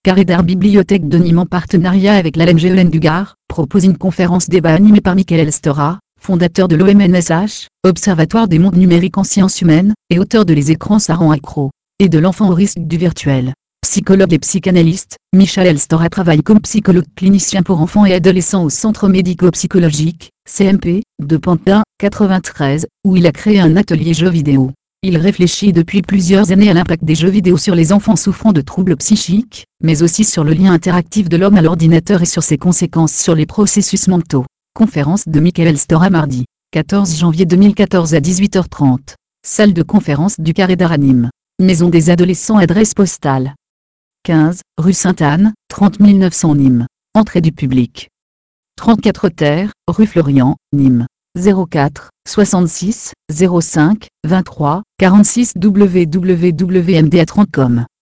Carédar Bibliothèque de Nîmes en partenariat avec la LMGEN du Gard, propose une conférence débat animée par Michael Elstora, fondateur de l'OMNSH, Observatoire des mondes numériques en sciences humaines, et auteur de Les écrans ça rend accro, et de l'enfant au risque du virtuel. Psychologue et psychanalyste, Michael Elstora travaille comme psychologue clinicien pour enfants et adolescents au Centre médico-psychologique, CMP, de Pantin, 93, où il a créé un atelier jeux vidéo. Il réfléchit depuis plusieurs années à l'impact des jeux vidéo sur les enfants souffrant de troubles psychiques, mais aussi sur le lien interactif de l'homme à l'ordinateur et sur ses conséquences sur les processus mentaux. Conférence de Michael Elstora mardi, 14 janvier 2014 à 18h30. Salle de conférence du Carédar à Nîmes. Maison des adolescents, adresse postale 15, rue Sainte-Anne, 30 900 Nîmes. Entrée du public. 34 terre, rue Florian, Nîmes. 04 66 05 23 46 www.mda30.com